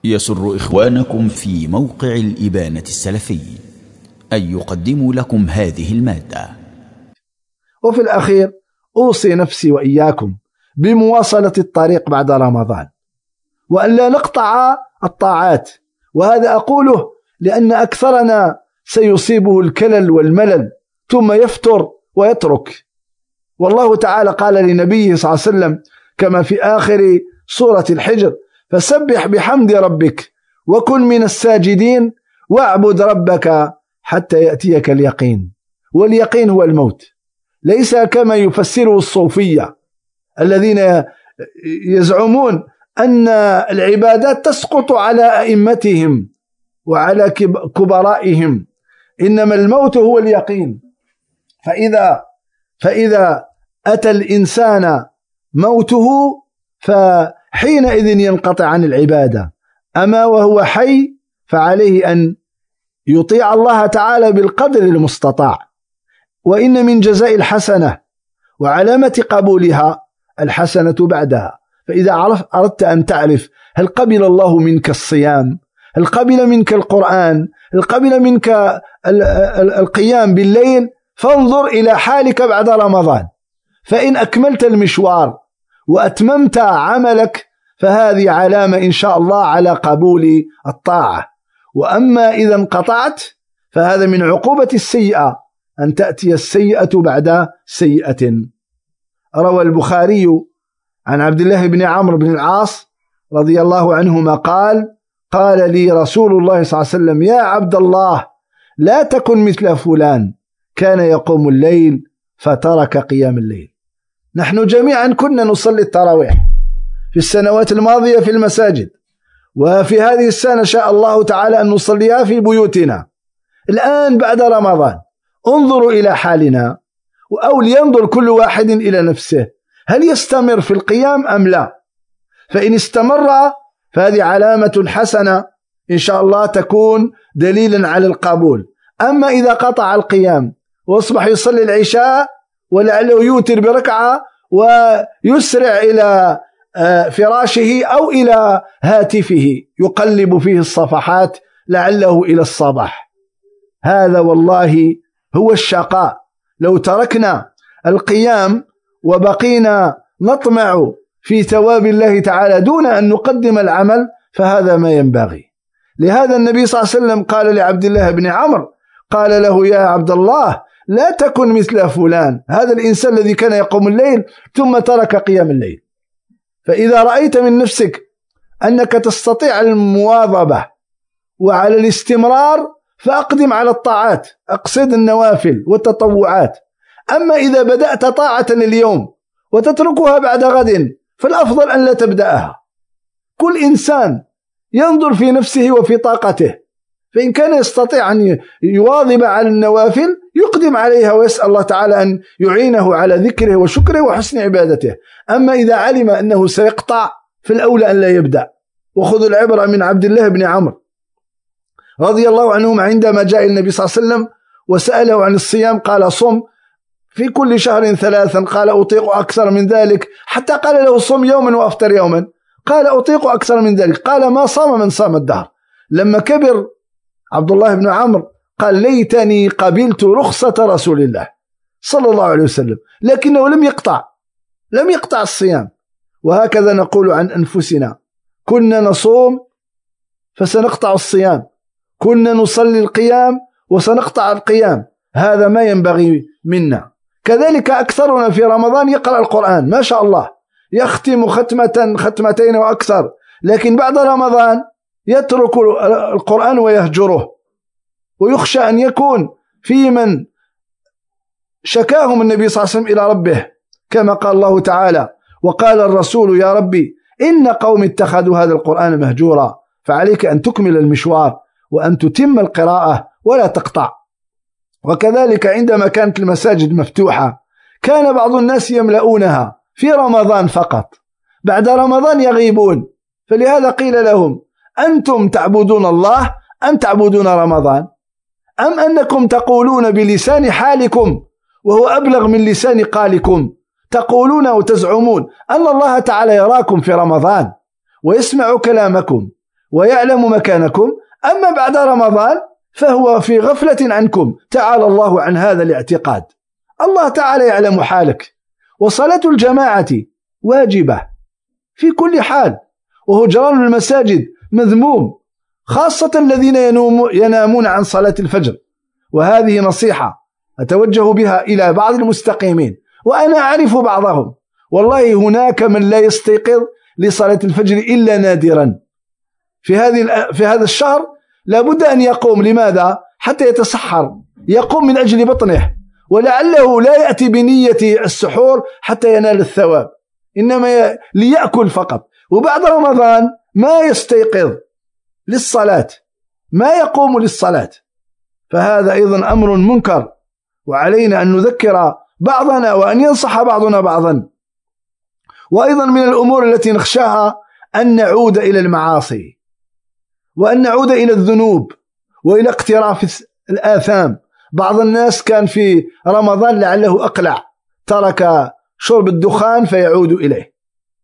يسر إخوانكم في موقع الإبانة السلفي أن يقدموا لكم هذه المادة. وفي الأخير أوصي نفسي وإياكم بمواصلة الطريق بعد رمضان، وأن لا نقطع الطاعات، وهذا أقوله لأن أكثرنا سيصيبه الكلل والملل ثم يفتر ويترك. والله تعالى قال لنبيه صلى الله عليه وسلم كما في آخر سورة الحجر: فسبح بحمد ربك وكن من الساجدين واعبد ربك حتى يأتيك اليقين. واليقين هو الموت، ليس كما يفسره الصوفية الذين يزعمون أن العبادات تسقط على أئمتهم وعلى كبرائهم، إنما الموت هو اليقين. فإذا أتى الإنسان موته فحينئذ ينقطع عن العبادة، أما وهو حي فعليه أن يطيع الله تعالى بالقدر المستطاع. وإن من جزاء الحسنة وعلامة قبولها الحسنة بعدها. فإذا أردت أن تعرف هل قبل الله منك الصيام، هل قبل منك القرآن، هل قبل منك القيام بالليل، فانظر إلى حالك بعد رمضان. فإن أكملت المشوار وأتممت عملك فهذه علامة إن شاء الله على قبول الطاعة. وأما إذا انقطعت فهذا من عقوبة السيئة، أن تأتي السيئة بعد سيئة. روى البخاري عن عبد الله بن عمرو بن العاص رضي الله عنهما قال لي رسول الله صلى الله عليه وسلم: يا عبد الله، لا تكن مثل فلان كان يقوم الليل فترك قيام الليل. نحن جميعا كنا نصلي التراويح في السنوات الماضية في المساجد، وفي هذه السنة شاء الله تعالى أن نصليها في بيوتنا. الآن بعد رمضان انظروا إلى حالنا، أو لينظر كل واحد إلى نفسه، هل يستمر في القيام أم لا؟ فإن استمر فهذه علامة حسنة إن شاء الله تكون دليلا على القبول. أما إذا قطع القيام وأصبح يصلي العشاء ولعله يوتر بركعة ويسرع إلى فراشه أو إلى هاتفه يقلب فيه الصفحات لعله إلى الصباح، هذا والله هو الشقاء. لو تركنا القيام وبقينا نطمع في ثواب الله تعالى دون أن نقدم العمل فهذا ما ينبغي. لهذا النبي صلى الله عليه وسلم قال لعبد الله بن عمرو، قال له: يا عبد الله، لا تكن مثل فلان، هذا الإنسان الذي كان يقوم الليل ثم ترك قيام الليل. فإذا رأيت من نفسك أنك تستطيع المواظبة وعلى الاستمرار فأقدم على الطاعات، أقصد النوافل والتطوعات. أما إذا بدأت طاعة اليوم وتتركها بعد غد فالأفضل أن لا تبدأها. كل إنسان ينظر في نفسه وفي طاقته، فإن كان يستطيع أن يواظب على النوافل يقدم عليها ويسأل الله تعالى أن يعينه على ذكره وشكره وحسن عبادته. أما إذا علم أنه سيقطع فالأولى أن لا يبدأ. وخذوا العبرة من عبد الله بن عمرو رضي الله عنهما عندما جاء النبي صلى الله عليه وسلم وسأله عن الصيام قال: صم في كل شهر 3. قال: أطيق أكثر من ذلك. حتى قال له: صم يوما وأفطر يوما. قال: أطيق أكثر من ذلك. قال: ما صام من صام الدهر. لما كبر عبد الله بن عمرو قال: ليتني قبلت رخصة رسول الله صلى الله عليه وسلم، لكنه لم يقطع الصيام. وهكذا نقول عن أنفسنا: كنا نصوم فسنقطع الصيام، كنا نصلي القيام وسنقطع القيام، هذا ما ينبغي منا. كذلك أكثرنا في رمضان يقرأ القرآن ما شاء الله، يختم ختمة ختمتين وأكثر، لكن بعد رمضان يترك القرآن ويهجره. ويخشى أن يكون في من شكاهم النبي صلى الله عليه وسلم إلى ربه، كما قال الله تعالى: وقال الرسول يا ربي إن قوم اتخذوا هذا القرآن مهجورا. فعليك أن تكمل المشوار وأن تتم القراءة ولا تقطع. وكذلك عندما كانت المساجد مفتوحة كان بعض الناس يملؤونها في رمضان فقط، بعد رمضان يغيبون. فلهذا قيل لهم: أنتم تعبدون الله أم تعبدون رمضان؟ أم أنكم تقولون بلسان حالكم وهو أبلغ من لسان قالكم، تقولون وتزعمون أن الله تعالى يراكم في رمضان ويسمع كلامكم ويعلم مكانكم. أما بعد رمضان فهو في غفلة عنكم، تعالى الله عن هذا الاعتقاد. الله تعالى يعلم حالك. وصلاة الجماعة واجبة في كل حال، وهجران المساجد مذموم، خاصة الذين ينامون عن صلاة الفجر. وهذه نصيحة أتوجه بها إلى بعض المستقيمين، وأنا أعرف بعضهم. والله هناك من لا يستيقظ لصلاة الفجر إلا نادرا. في هذا الشهر لابد أن يقوم. لماذا؟ حتى يتسحر، يقوم من أجل بطنه، ولعله لا يأتي بنية السحور حتى ينال الثواب، إنما ليأكل فقط. وبعد رمضان ما يستيقظ للصلاة، ما يقوم للصلاة. فهذا أيضا أمر منكر، وعلينا أن نذكر بعضنا وأن ينصح بعضنا بعضا. وأيضا من الأمور التي نخشاها أن نعود إلى المعاصي، وأن نعود إلى الذنوب وإلى اقتراف الآثام. بعض الناس كان في رمضان لعله أقلع، ترك شرب الدخان فيعود إليه.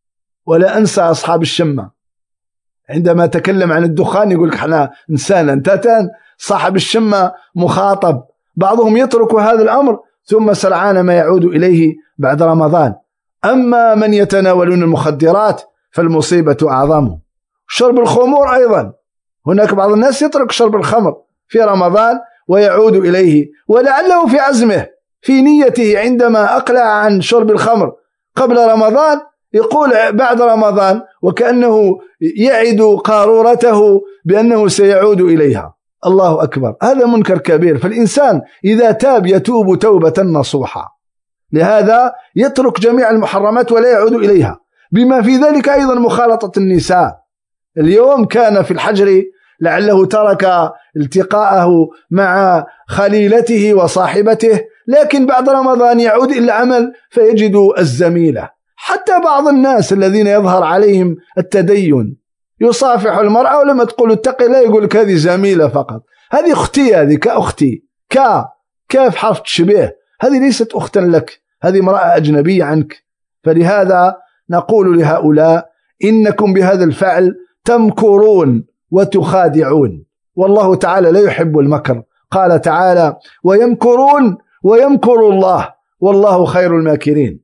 ولا أنسى أصحاب الشمة عندما تكلم عن الدخان يقول لك احنا إنسان أنتان. صاحب الشمة مخاطب، بعضهم يترك هذا الأمر ثم سرعان ما يعود إليه بعد رمضان. أما من يتناولون المخدرات فالمصيبة أعظم. شرب الخمور أيضا، هناك بعض الناس يترك شرب الخمر في رمضان ويعود إليه، ولعله في عزمه في نيته عندما أقلع عن شرب الخمر قبل رمضان يقول بعد رمضان، وكأنه يعد قارورته بأنه سيعود إليها. الله أكبر، هذا منكر كبير. فالإنسان إذا تاب يتوب توبة نصوحة، لهذا يترك جميع المحرمات ولا يعود إليها، بما في ذلك أيضا مخالطة النساء. اليوم كان في الحجر لعله ترك التقاءه مع خليلته وصاحبته، لكن بعد رمضان يعود إلى العمل فيجد الزميلة. حتى بعض الناس الذين يظهر عليهم التدين يصافح المرأة، ولما تقول اتقي الله يقول لك هذه زميلة فقط، هذه أختي، هذه كأختي، كيف حرف تشبيه، هذه ليست أختا لك، هذه امرأة أجنبية عنك. فلهذا نقول لهؤلاء إنكم بهذا الفعل تمكرون وتخادعون، والله تعالى لا يحب المكر. قال تعالى ويمكرون ويمكر الله والله خير الماكرين.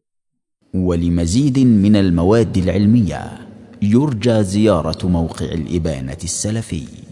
ولمزيد من المواد العلمية يرجى زيارة موقع الإبانة السلفي.